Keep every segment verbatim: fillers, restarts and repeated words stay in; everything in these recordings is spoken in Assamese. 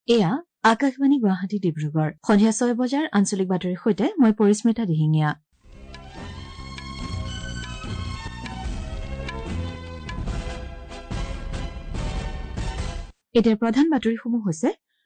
এয়া আকাশবাণী গুৱাহাটী ডিব্ৰুগড় সন্ধিয়া ছয় বজাৰ আঞ্চলিক বাতৰিৰ সৈতে মই পৰিস্মিতা দিহিঙীয়া। এতিয়া প্ৰধান বাতৰিসমূহ হৈছে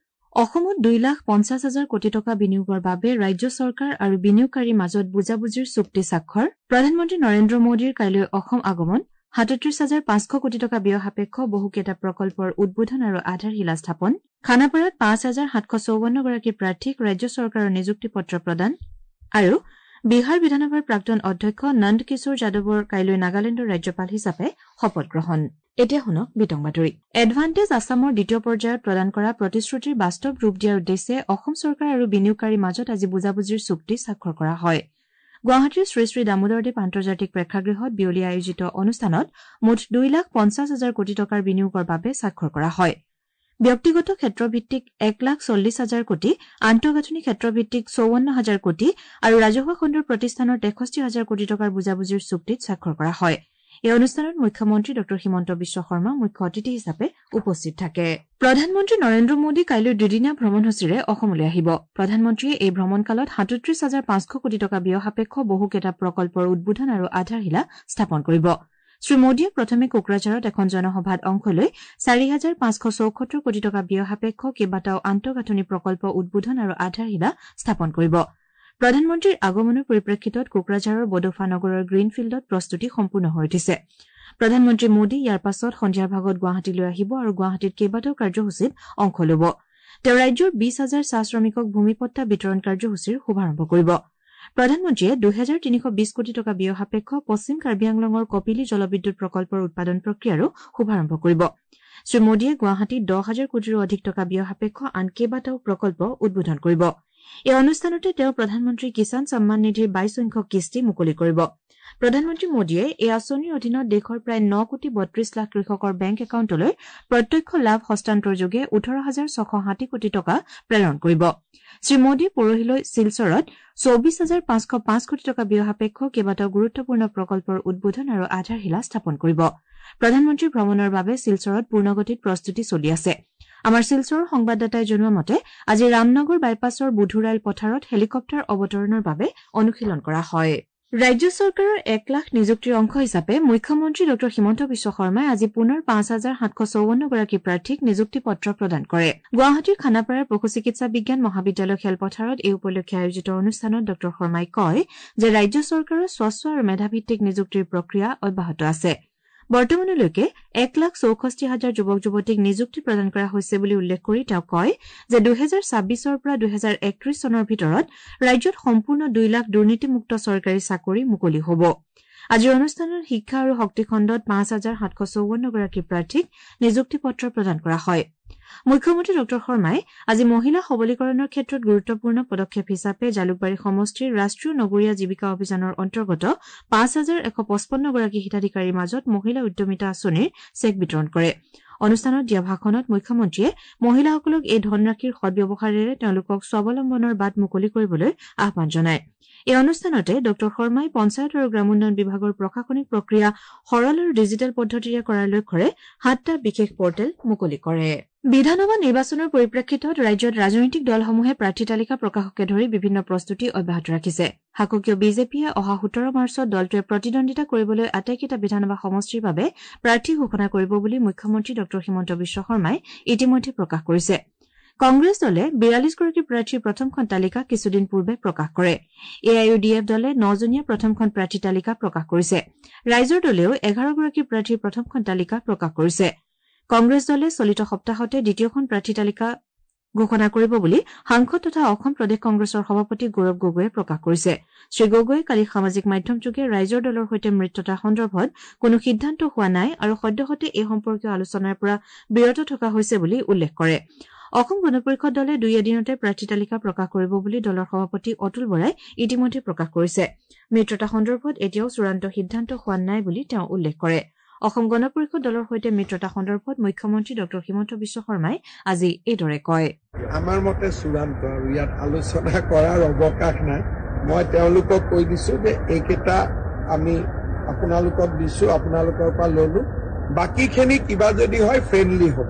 অসমত দুই লাখ পঞ্চাছ হাজাৰ কোটি টকা বিনিয়োগৰ বাবে ৰাজ্য চৰকাৰ আৰু বিনিয়োগকাৰীৰ মাজত বুজাবুজিৰ চুক্তি স্বাক্ষৰ। প্ৰধানমন্ত্ৰী নৰেন্দ্ৰ মোদীৰ কাইলৈ অসম আগমন। সাতত্ৰিশ হাজাৰ পাঁচশ কোটি টকা ব্যয় সাপেক্ষ বহুকেইটা প্ৰকল্পৰ উদ্বোধন আৰু আধাৰশিলা স্থাপন। খানাপাৰাত পাঁচ হাজাৰ সাতশ চৌৱন্ন গৰাকী প্ৰাৰ্থীক ৰাজ্য চৰকাৰৰ নিযুক্তি পত্ৰ প্ৰদান আৰু বিহাৰ বিধানসভাৰ প্ৰাক্তন অধ্যক্ষ নন্দ কিশোৰ যাদৱৰ কাইলৈ নাগালেণ্ডৰ ৰাজ্যপাল হিচাপে শপত গ্ৰহণ। এতিয়া শুনক বিতং বাতৰি। এডভান্টেজ আছামৰ দ্বিতীয় পৰ্যায়ত প্ৰদান কৰা প্ৰতিশ্ৰুতিৰ বাস্তৱ ৰূপ দিয়াৰ উদ্দেশ্যে অসম চৰকাৰ আৰু বিনিয়োগকাৰীৰ মাজত আজি বুজাবুজিৰ চুক্তি স্বাক্ষৰ কৰা হয়। গুৱাহাটীৰ শ্ৰী শ্ৰী দামোদৰদেৱ আন্তৰ্জাতিক প্ৰেক্ষাগৃহত বিয়লি আয়োজিত অনুষ্ঠানত মুঠ দুই লাখ পঞ্চাছ হাজাৰ কোটি টকাৰ বিনিয়োগৰ বাবে স্বাক্ষৰ কৰা হয়। ব্যক্তিগত ক্ষেত্ৰভিত্তিক এক লাখ চল্লিছ হাজাৰ কোটি, আন্তঃগাঁথনি ক্ষেত্ৰভিত্তিক চৌৱন্ন হাজাৰ কোটি আৰু ৰাজহুৱা খণ্ডৰ প্ৰতিষ্ঠানৰ তেষষ্ঠি হাজাৰ কোটি টকাৰ বুজাবুজিৰ চুক্তিত স্বাক্ষৰ কৰা হয়। এই অনুষ্ঠানত মুখ্যমন্ত্ৰী ড হিমন্ত বিশ্ব শৰ্মা মুখ্য অতিথি হিচাপে উপস্থিত থাকে। প্ৰধানমন্ত্ৰী নৰেন্দ্ৰ মোদী কাইলৈ দুদিনীয়া ভ্ৰমণসূচীৰে অসমলৈ আহিব। প্ৰধানমন্ত্ৰীয়ে এই ভ্ৰমণকালত সাতত্ৰিশ হাজাৰ পাঁচশ কোটি টকা ব্যয় সাপেক্ষ বহুকেইটা প্ৰকল্পৰ উদ্বোধন আৰু আধাৰশিলা স্থাপন কৰিব। শ্ৰীমোদীয়ে প্ৰথমে কোকৰাঝাৰত এখন জনসভাত অংশ লৈ চাৰি হাজাৰ পাঁচশ চৌসত্তৰ কোটি টকা ব্যয় সাপেক্ষ কেইবাটাও আন্তঃগাঁথনি প্ৰকল্প উদ্বোধন আৰু আধাৰশিলা স্থাপন কৰিব। প্ৰধানমন্ত্ৰীৰ আগমনৰ পৰিপ্ৰেক্ষিতত কোকৰাঝাৰৰ বডোফা নগৰৰ গ্ৰীণফিল্ডত প্ৰস্তুতি সম্পূৰ্ণ হৈ উঠিছে। প্ৰধানমন্ত্ৰী মোদী ইয়াৰ পাছত সন্ধিয়াৰ ভাগত গুৱাহাটীলৈ আহিব আৰু গুৱাহাটীত কেইবাটাও কাৰ্যসূচীত অংশ ল'ব। তেওঁ ৰাজ্যৰ বিশ হাজাৰ চাহ শ্ৰমিকক ভূমিপট্টা বিতৰণ কাৰ্যসূচীৰ শুভাৰম্ভ কৰিব। প্ৰধানমন্ত্ৰীয়ে দুহেজাৰ তিনিশ বিশ কোটি টকা ব্যয় সাপেক্ষ পশ্চিম কাৰ্বি আংলঙৰ কপিলী জলবিদ্যুৎ প্ৰকল্পৰ উৎপাদন প্ৰক্ৰিয়াৰো শুভাৰম্ভ কৰিব। শ্ৰীমোদীয়ে গুৱাহাটীত দহ হাজাৰ কোটিৰো অধিক টকা ব্যয় সাপেক্ষ আন কেইবাটাও প্ৰকল্প উদ্বোধন কৰিব। এই অনুষ্ঠানতে তেওঁ প্ৰধানমন্ত্ৰী কিষাণ সন্মান নিধিৰ বাইশ সংখ্যক কিস্তি মুকলি কৰিব। প্ৰধানমন্ত্ৰী মোদীয়ে এই আঁচনিৰ অধীনত দেশৰ প্ৰায় ন কোটি বত্ৰিশ লাখ কৃষকৰ বেংক একাউণ্টলৈ প্ৰত্যক্ষ লাভ হস্তান্তৰযোগে ওঠৰ হাজাৰ ছশ ষাঠি কোটি টকা প্ৰেৰণ কৰিব। শ্ৰীমোদী পৰহিলৈ শিলচৰত চৌবিশ হাজাৰ পাঁচশ পাঁচ কোটি টকা ব্যয় সাপেক্ষ কেইবাটাও গুৰুত্বপূৰ্ণ প্ৰকল্পৰ উদ্বোধন আৰু আধাৰশিলা স্থাপন কৰিব। প্ৰধানমন্ত্ৰীৰ ভ্ৰমণৰ বাবে শিলচৰত পূৰ্ণগতিত প্ৰস্তুতি চলি আছে। আমাৰ শিলচৰৰ সংবাদদাতাই জনোৱা মতে আজি ৰামনগৰ বাইপাছৰ বুধুৰাইল পথাৰত হেলিকপ্টাৰ অৱতৰণৰ বাবে অনুশীলন কৰা হয়। ৰাজ্য চৰকাৰৰ এক লাখ নিযুক্তিৰ অংশ হিচাপে মুখ্যমন্ত্ৰী ড হিমন্ত বিশ্ব শৰ্মাই আজি পুনৰ পাঁচ হাজাৰ সাতশ চৌৱন্ন গৰাকী প্ৰাৰ্থীক নিযুক্তি পত্ৰ প্ৰদান কৰে। গুৱাহাটীৰ খানাপাৰাৰ পশু চিকিৎসা বিজ্ঞান মহাবিদ্যালয় খেলপথাৰত এই উপলক্ষে আয়োজিত অনুষ্ঠানত ড শৰ্মাই কয় যে ৰাজ্য চৰকাৰৰ স্বচ্ছ আৰু মেধাভিত্তিক নিযুক্তিৰ প্ৰক্ৰিয়া অব্যাহত আছে। বৰ্তমানলৈকে এক লাখ চৌষষ্ঠি হাজাৰ যুৱক যুৱতীক নিযুক্তি প্ৰদান কৰা হৈছে বুলি উল্লেখ কৰি তেওঁ কয় যে দুহেজাৰ ছাব্বিছৰ পৰা দুহেজাৰ একত্ৰিশ চনৰ ভিতৰত ৰাজ্যত সম্পূৰ্ণ দুই লাখ দুৰ্নীতিমুক্ত চৰকাৰী চাকৰি মুকলি হ'ব। আজিৰ অনুষ্ঠানত শিক্ষা আৰু শক্তি খণ্ডত পাঁচ হাজাৰ সাতশ চৌৱন্ন গৰাকী প্ৰাৰ্থীক নিযুক্তি পত্ৰ প্ৰদান কৰা হয়। মুখ্যমন্ত্ৰী ড শৰ্মাই আজি মহিলা সবলীকৰণৰ ক্ষেত্ৰত গুৰুত্বপূৰ্ণ পদক্ষেপ হিচাপে জালুকবাৰী সমষ্টিৰ ৰাষ্ট্ৰীয় নগৰীয়া জীৱিকা অভিযানৰ অন্তৰ্গত পাঁচ হাজাৰ এশ পঁচপন্ন গৰাকী হিতাধিকাৰীৰ মাজত মহিলা উদ্যমিতা আঁচনিৰ চেক বিতৰণ কৰে। অনুষ্ঠানত দিয়া ভাষণত মুখ্যমন্ত্ৰীয়ে মহিলাসকলক এই ধনৰাশিৰ সদ্ব্যৱহাৰেৰে তেওঁলোকক স্বাৱলম্বনৰ বাট মুকলি কৰিবলৈ আহ্বান জনায়। এই অনুষ্ঠানতে ড শৰ্মাই পঞ্চায়ত আৰু গ্ৰামোন্নয়ন বিভাগৰ প্ৰশাসনিক প্ৰক্ৰিয়া সৰল আৰু ডিজিটেল পদ্ধতিৰে কৰাৰ লক্ষ্যৰে সাতটা বিশেষ পৰ্টেল মুকলি কৰে। বিধানসভা নিৰ্বাচনৰ পৰিপ্ৰেক্ষিতত ৰাজ্যত ৰাজনৈতিক দলসমূহে প্ৰাৰ্থী তালিকা প্ৰকাশকে ধৰি বিভিন্ন প্ৰস্তুতি অব্যাহত ৰাখিছে। শাসকীয় বিজেপিয়ে অহা সোতৰ মাৰ্চত দলটোৱে প্ৰতিদ্বন্দ্বিতা কৰিবলৈ আটাইকেইটা বিধানসভা সমষ্টিৰ বাবে প্ৰাৰ্থী ঘোষণা কৰিব বুলি মুখ্যমন্ত্ৰী ড হিমন্ত বিশ্ব শৰ্মাই ইতিমধ্যে প্ৰকাশ কৰিছে। কংগ্ৰেছ দলে বিৰাল্লিছ গৰাকী প্ৰাৰ্থীৰ প্ৰথমখন তালিকা কিছুদিন পূৰ্বে প্ৰকাশ কৰে। A I U D F দলে নজনীয়া প্ৰথমখন প্ৰাৰ্থী তালিকা প্ৰকাশ কৰিছে। ৰাইজৰ দলেও এঘাৰ গৰাকী প্ৰাৰ্থীৰ প্ৰথমখন তালিকা প্ৰকাশ কৰিছে। কংগ্ৰেছ দলে চলিত সপ্তাহতে দ্বিতীয়খন প্ৰাৰ্থী তালিকা ঘোষণা কৰিব বুলি সাংসদ তথা অসম প্ৰদেশ কংগ্ৰেছৰ সভাপতি গৌৰৱ গগৈয়ে প্ৰকাশ কৰিছে। শ্ৰীগগৈয়ে কালি সামাজিক মাধ্যমযোগে ৰাইজৰ দলৰ সৈতে মিত্ৰতা সন্দৰ্ভত কোনো সিদ্ধান্ত হোৱা নাই আৰু সদ্যহতে এই সম্পৰ্কীয় আলোচনাৰ পৰা বিৰত থকা হৈছে বুলি উল্লেখ কৰে। অসম গণ পৰিষদ দলে দুই এদিনতে প্ৰাৰ্থী তালিকা প্ৰকাশ কৰিব বুলি দলৰ সভাপতি অতুল বৰাই ইতিমধ্যে প্ৰকাশ কৰিছে। মিত্ৰতা সন্দৰ্ভত এতিয়াও চূড়ান্ত সিদ্ধান্ত হোৱা নাই বুলি তেওঁ উল্লেখ কৰে। অসম গণ পৰিষদ দলৰ সৈতে মিত্ৰতা সন্দৰ্ভত মুখ্যমন্ত্ৰী ড হিমন্ত বিশ্ব শৰ্মাই আজি এইদৰে কয়, আমাৰ মতে চূড়ান্ত আৰু ইয়াত আলোচনা কৰাৰ অৱকাশ নাই। মই তেওঁলোকক কৈ দিছো যে এইকেইটা আমি আপোনালোকক দিছো, আপোনালোকৰ পৰা ললো, বাকীখিনি কিবা যদি হয় ফ্ৰেণ্ডলি হ'ব।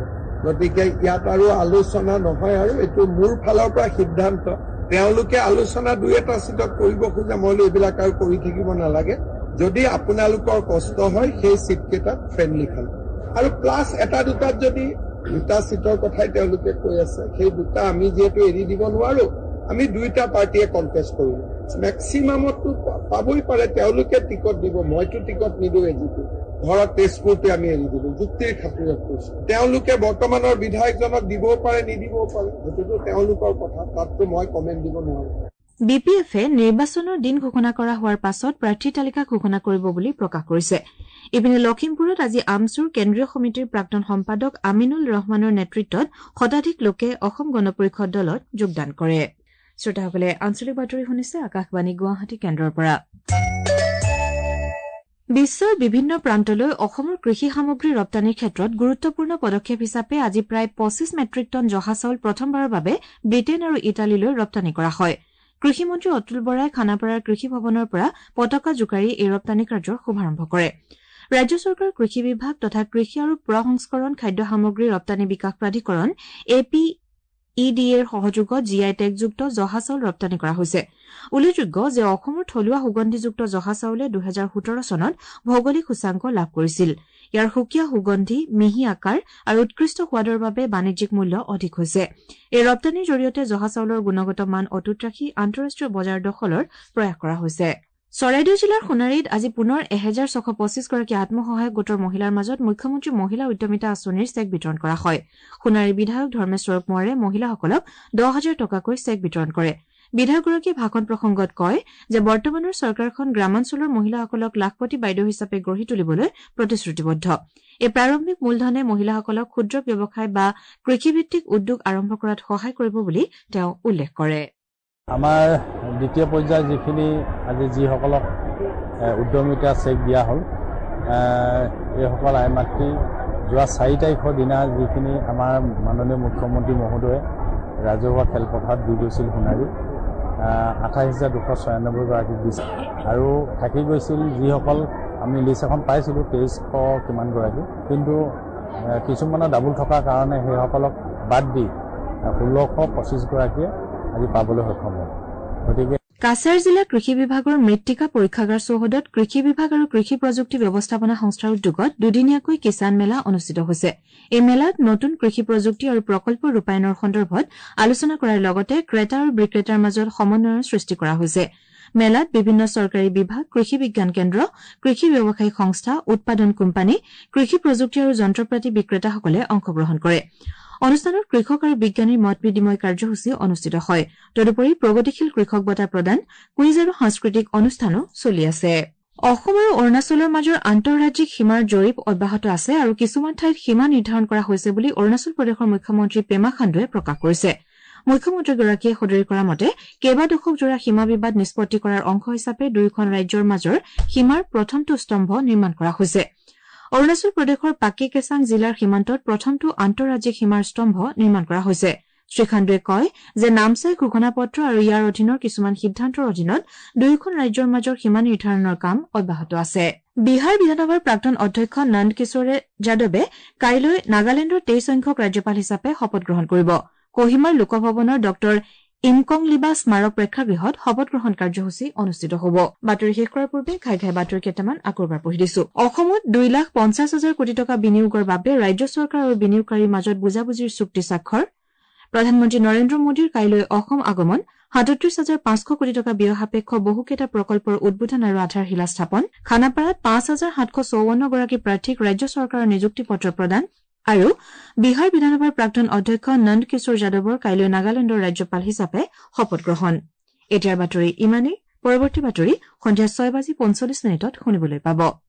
গতিকে ইয়াত আৰু আলোচনা নহয় আৰু এইটো মোৰ ফালৰ পৰা সিদ্ধান্ত তেওঁলোকে আলোচনা দুই এটা চিটত কৰিব খোজে মই এইবিলাক আৰু কৰি থাকিব নালাগে যদি আপোনালোকৰ কষ্ট হয় সেই চিট কেইটাত ফ্ৰেণ্ডলি খাল আৰু প্লাছ এটা দুটাত যদি দুটা চিটৰ কথাই তেওঁলোকে কৈ আছে সেই দুটা আমি যেহেতু এৰি দিব নোৱাৰো আমি দুইটা পাৰ্টিয়ে কণ্টেষ্ট কৰিম মেক্সিমামতো পাবই পাৰে তেওঁলোকে টিকট দিব মইতো টিকট নিদিওঁ এজিপি ধৰক তেজপুৰতে আমি এৰি দিলো যুক্তিৰ খাতিৰত কৈছো তেওঁলোকে বৰ্তমানৰ বিধায়কজনক দিবও পাৰে নিদিবও পাৰে সেইটোতো তেওঁলোকৰ কথা তাততো মই কমেণ্ট দিব নোৱাৰো বি পি এফে নিৰ্বাচনৰ দিন ঘোষণা কৰা হোৱাৰ পাছত প্ৰাৰ্থী তালিকা ঘোষণা কৰিব বুলি প্ৰকাশ কৰিছে ইপিনে লখিমপুৰত আজি আমচুৰ কেন্দ্ৰীয় সমিতিৰ প্ৰাক্তন সম্পাদক আমিনুল ৰহমানৰ নেতৃত্বত শতাধিক লোকে অসম গণ পৰিষদ দলত যোগদান কৰে শ্ৰোতাসকলে আঞ্চলিক বাতৰি শুনিছে আকাশবাণী গুৱাহাটী কেন্দ্ৰৰ পৰা বিশ্বৰ বিভিন্ন প্ৰান্তলৈ অসমৰ কৃষি সামগ্ৰী ৰপ্তানিৰ ক্ষেত্ৰত গুৰুত্বপূৰ্ণ পদক্ষেপ হিচাপে আজি প্ৰায় পঁচিছ মেট্ৰিক টন জহা চাউল প্ৰথমবাৰৰ বাবে ব্ৰিটেইন আৰু ইটালীলৈ ৰপ্তানি কৰা হয় কৃষিমন্ত্ৰী অতুল বৰাই খানাপাৰাৰ কৃষি ভৱনৰ পৰা পতাকা জোকাৰি এই ৰপ্তানি কাৰ্যৰ শুভাৰম্ভ কৰে ৰাজ্য চৰকাৰৰ কৃষি বিভাগ তথা কৃষি আৰু প্ৰসংস্কৰণ খাদ্য সামগ্ৰী ৰপ্তানি বিকাশ প্ৰাধিকৰণ এ পি ই ডি এৰ সহযোগত জি আই টেগযুক্ত জহা চাউল ৰপ্তানি কৰা হৈছে উল্লেখযোগ্য যে অসমৰ থলুৱা সুগন্ধিযুক্ত জহা চাউলে দুহেজাৰ সোতৰ চনত ভৌগোলিক সূচাংক লাভ কৰিছিল ইয়াৰ সুকীয়া সুগন্ধি মিহি আকাৰ আৰু উৎকৃষ্ট সোৱাদৰ বাবে বাণিজ্যিক মূল্য অধিক হৈছে এই ৰপ্তানিৰ জৰিয়তে জহা চাউলৰ গুণগত মান অটুট ৰাখি আন্তঃৰাষ্ট্ৰীয় বজাৰ দখলৰ প্ৰয়াস কৰা হৈছে চৰাইদেউ জিলাৰ সোণাৰীত আজি পুনৰ এহেজাৰ ছশ পঁচিছ গৰাকী আত্মসহায়ক গোটৰ মহিলাৰ মাজত মুখ্যমন্ত্ৰী মহিলা উদ্যমিতা আঁচনিৰ চেক বিতৰণ কৰা হয় সোণাৰীৰ বিধায়ক ধৰ্মেশ্বৰ কোঁৱৰে মহিলাসকলক দহ হাজাৰ টকাকৈ চেক বিতৰণ কৰে বিধায়কগৰাকীয়ে ভাষণ প্ৰসংগত কয় যে বৰ্তমানৰ চৰকাৰখন গ্ৰামাঞ্চলৰ মহিলাসকলক লাখপতি বাইদেউ হিচাপে গঢ়ি তুলিবলৈ প্ৰতিশ্ৰুতিবদ্ধ এই প্ৰাৰম্ভিক মূলধনে মহিলাসকলক ক্ষুদ্ৰ ব্যৱসায় বা কৃষিভিত্তিক উদ্যোগ আৰম্ভ কৰাত সহায় কৰিব বুলি তেওঁ উল্লেখ কৰে আমাৰ দ্বিতীয় পৰ্যায়ৰ যিখিনি আজি যিসকলক উদ্যমিতা চেক দিয়া হ'ল এইসকল আই মাতৃ যোৱা চাৰি তাৰিখৰ দিনা যিখিনি আমাৰ মাননীয় মুখ্যমন্ত্ৰী মহোদয়ে ৰাজহুৱা খেলপথাৰত দি গৈছিল সোণাৰী আঠাইছ হাজাৰ দুশ ছয়ানব্বৈ গৰাকীক দিছে আৰু থাকি গৈছিল যিসকল আমি লিষ্ট এখন পাইছিলোঁ তেইছশ কিমান গৰাকী কিন্তু কিছুমানৰ ডাবুল থকাৰ কাৰণে সেইসকলক বাদ দি ষোল্লশ পঁচিছ গৰাকীয়ে আজি পাবলৈ সক্ষম হ'ল গতিকে কাছাৰ জিলা কৃষি বিভাগৰ মৃত্তিকা পৰীক্ষাগাৰ চৌহদত কৃষি বিভাগ আৰু কৃষি প্ৰযুক্তি ব্যৱস্থাপনা সংস্থাৰ উদ্যোগত দুদিনীয়াকৈ কিষাণ মেলা অনুষ্ঠিত হৈছে এই মেলাত নতুন কৃষি প্ৰযুক্তি আৰু প্ৰকল্প ৰূপায়ণৰ সন্দৰ্ভত আলোচনা কৰাৰ লগতে ক্ৰেতা আৰু বিক্ৰেতাৰ মাজত সমন্বয়ৰ সৃষ্টি কৰা হৈছে মেলাত বিভিন্ন চৰকাৰী বিভাগ কৃষি বিজ্ঞান কেন্দ্ৰ কৃষি ব্যৱসায়িক সংস্থা উৎপাদন কোম্পানী কৃষি প্ৰযুক্তি আৰু যন্ত্ৰপাতি বিক্ৰেতাসকলে অংশগ্ৰহণ কৰে অনুষ্ঠানত কৃষক আৰু বিজ্ঞানীৰ মত বিনিময় কাৰ্যসূচী অনুষ্ঠিত হয় তদুপৰি প্ৰগতিশীল কৃষক বঁটা প্ৰদান কুইজ আৰু সাংস্কৃতিক অনুষ্ঠানো চলি আছে অসম আৰু অৰুণাচলৰ মাজৰ আন্তঃৰাজ্যিক সীমাৰ জৰীপ অব্যাহত আছে আৰু কিছুমান ঠাইত সীমা নিৰ্ধাৰণ কৰা হৈছে বুলি অৰুণাচল প্ৰদেশৰ মুখ্যমন্ত্ৰী পেমা খাণ্ডুৱে প্ৰকাশ কৰিছে মুখ্যমন্ত্ৰীগৰাকীয়ে সদৰি কৰা মতে কেইবা দশকজোৰা সীমা বিবাদ নিষ্পত্তি কৰাৰ অংশ হিচাপে দুয়োখন ৰাজ্যৰ মাজৰ সীমাৰ প্ৰথমটো স্তম্ভ নিৰ্মাণ কৰা হৈছে অৰুণাচল প্ৰদেশৰ পাকি কেচাং জিলাৰ সীমান্তত প্ৰথমটো আন্তঃৰাজ্যিক সীমাৰ স্তম্ভ নিৰ্মাণ কৰা হৈছে শ্ৰীখাণ্ডুৱে কয় যে নামচাই ঘোষণাপত্ৰ আৰু ইয়াৰ অধীনৰ কিছুমান সিদ্ধান্তৰ অধীনত দুয়োখন ৰাজ্যৰ মাজৰ সীমা নিৰ্ধাৰণৰ কাম অব্যাহত আছে বিহাৰ বিধানসভাৰ প্ৰাক্তন অধ্যক্ষ নন্দ কিশোৰে যাদৱে কাইলৈ নাগালেণ্ডৰ তেইছ সংখ্যক ৰাজ্যপাল হিচাপে শপত গ্ৰহণ কৰিব কহিমাৰ লোকভৱনৰ ডক্টৰ ইমকং লিবা স্মাৰক প্ৰেক্ষাগৃহত শপত গ্ৰহণ কাৰ্যসূচী অনুষ্ঠিত হ'ব বাতৰি শেষ কৰাৰ পূৰ্বে ঘাই ঘাই বাতৰি কেইটামান আকৌ এবাৰ পঢ়ি দিছো অসমত দুই লাখ পঞ্চাছ হাজাৰ কোটি টকা বিনিয়োগৰ বাবে ৰাজ্য চৰকাৰ আৰু বিনিয়োগকাৰীৰ মাজত বুজাবুজিৰ চুক্তি স্বাক্ষৰ প্ৰধানমন্ত্ৰী নৰেন্দ্ৰ মোদীৰ কাইলৈ অসম আগমন সাতত্ৰিশ হাজাৰ পাঁচশ কোটি টকা ব্যয় সাপেক্ষ বহুকেইটা প্ৰকল্পৰ উদ্বোধন আৰু আধাৰশিলা স্থাপন খানাপাৰাত পাঁচ হাজাৰ সাতশ চৌৱন্ন গৰাকী প্ৰাৰ্থীক ৰাজ্য চৰকাৰৰ নিযুক্তি পত্ৰ প্ৰদান আৰু বিহাৰ বিধানসভাৰ প্ৰাক্তন অধ্যক্ষ নন্দ কিশোৰ যাদৱৰ কাইলৈ নাগালেণ্ডৰ ৰাজ্যপাল হিচাপে শপত গ্ৰহণ এতিয়াৰ বাতৰি ইমানেই পৰৱৰ্তী বাতৰি সন্ধিয়া ছয় বাজি পঞ্চল্লিছ মিনিটত শুনিবলৈ পাব